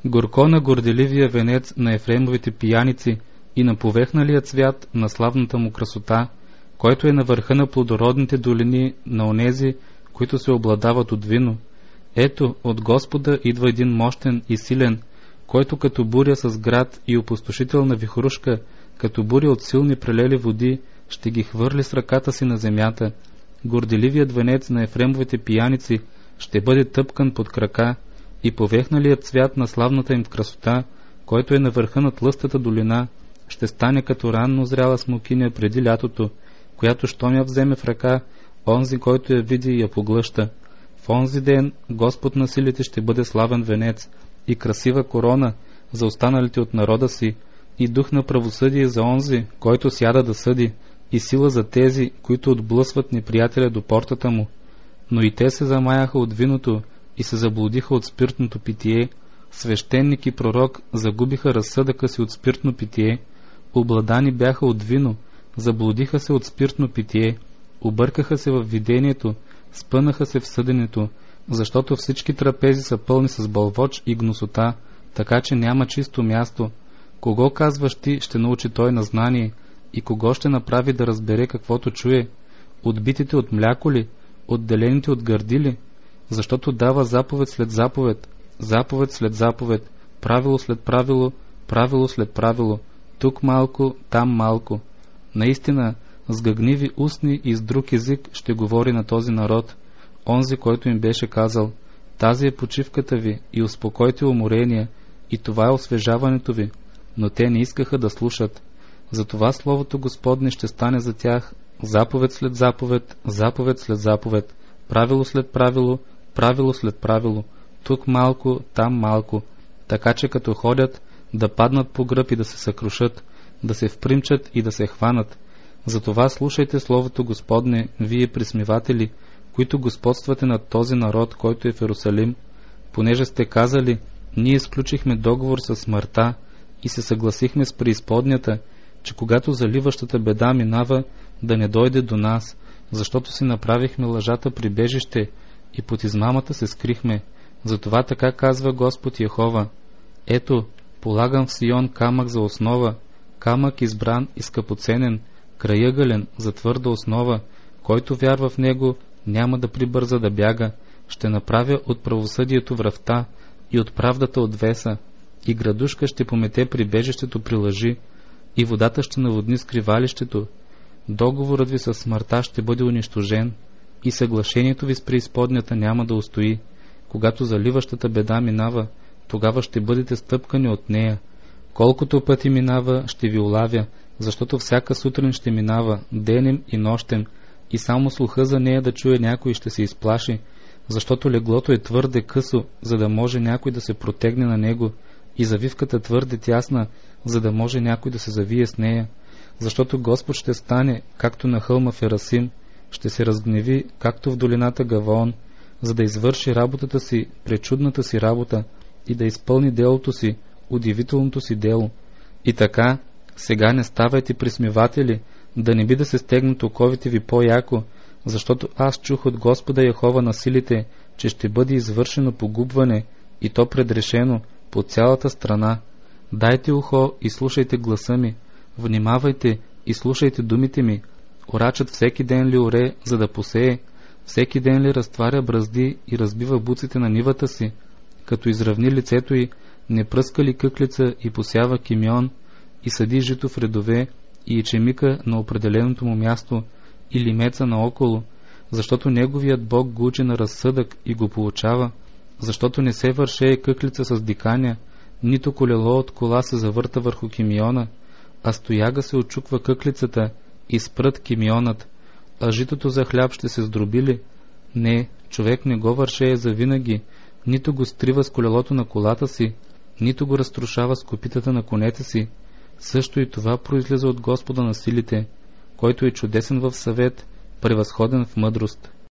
Горко на горделивия венец на Ефремовите пияници и на повехналия цвят на славната му красота, който е на върха на плодородните долини на онези, които се обладават от вино. Ето, от Господа идва един мощен и силен, който като буря с град и опустошителна вихрушка, като буря от силни прелели води, ще ги хвърли с ръката си на земята. Горделивият венец на Ефремовите пияници ще бъде тъпкан под крака и повехналият цвят на славната им красота, който е на върха на тлъстата долина, ще стане като ранно зряла смокиня преди лятото, която щом я вземе в ръка, онзи, който я види, я поглъща. В онзи ден Господ на силите ще бъде славен венец и красива корона за останалите от народа си, и дух на правосъдие за онзи, който сяда да съди, и сила за тези, които отблъсват неприятеля до портата му. Но и те се замаяха от виното и се заблудиха от спиртното питие. Свещеник и пророк загубиха разсъдъка си от спиртно питие, обладани бяха от вино, заблудиха се от спиртно питие, объркаха се в видението, спънаха се в съденето, защото всички трапези са пълни с бълвоч и гносота, така че няма чисто място. Кого, казваш ти, ще научи той на знание, и кого ще направи да разбере каквото чуе? Отбитите от мляко ли? Отделените от гърди ли? Защото дава заповед след заповед, заповед след заповед, правило след правило, правило след правило, тук малко, там малко. Наистина, с гъгниви устни и с друг език ще говори на този народ, онзи, който им беше казал: тази е почивката ви и успокойте уморения, и това е освежаването ви. Но те не искаха да слушат. Затова Словото Господне ще стане за тях заповед след заповед, заповед след заповед, правило след правило, правило след правило, тук малко, там малко, така че като ходят, да паднат по гръб и да се съкрушат, да се впримчат и да се хванат. Затова слушайте Словото Господне, вие присмиватели, които господствате над този народ, който е в Иерусалим, понеже сте казали: ние сключихме договор с смъртта и се съгласихме с преизподнята, че когато заливащата беда минава, да не дойде до нас, защото си направихме лъжата прибежище и под измамата се скрихме. Затова така казва Господ Йехова: ето, полагам в Сион камък за основа, камък избран и скъпоценен, краягълен за твърда основа, който вярва в него, няма да прибърза да бяга. Ще направя от правосъдието връвта и от правдата отвеса, и градушка ще помете прибежището при лъжи, и водата ще наводни скривалището. Договорът ви с смъртта ще бъде унищожен, и съглашението ви с преизподнята няма да устои. Когато заливащата беда минава, тогава ще бъдете стъпкани от нея. Колкото пъти минава, ще ви улавя, защото всяка сутрин ще минава, денем и нощем, и само слуха за нея да чуе някой ще се изплаши, защото леглото е твърде късо, за да може някой да се протегне на него, и завивката твърде тясна, за да може някой да се завие с нея. Защото Господ ще стане, както на хълма Ферасим, ще се разгневи, както в долината Гаваон, за да извърши работата си, пречудната си работа, и да изпълни делото си, удивителното си дело. И така, сега не ставайте присмиватели, да не би да се стегнат оковите ви по-яко, защото аз чух от Господа Йехова на силите, че ще бъде извършено погубване, и то предрешено по цялата страна. Дайте ухо и слушайте гласа ми, внимавайте и слушайте думите ми. Орачът всеки ден ли оре, за да посее? Всеки ден ли разтваря бразди и разбива буците на нивата си? Като изравни лицето й, не пръска ли къклица и посява кимион, и съди жито в редове, и ечемика на определеното му място, или меца наоколо, защото неговият Бог го учи на разсъдък и го получава, защото не се вършее къклица с диканя, нито колело от кола се завърта върху кимиона, а стояга се очуква къклицата и спрът кимионът, а житото за хляб ще се сдроби ли? Не, човек не го вършее завинаги, нито го стрива с колелото на колата си, нито го разрушава с копитата на конете си. Също и това произлиза от Господа на силите, който е чудесен в съвет, превъзходен в мъдрост.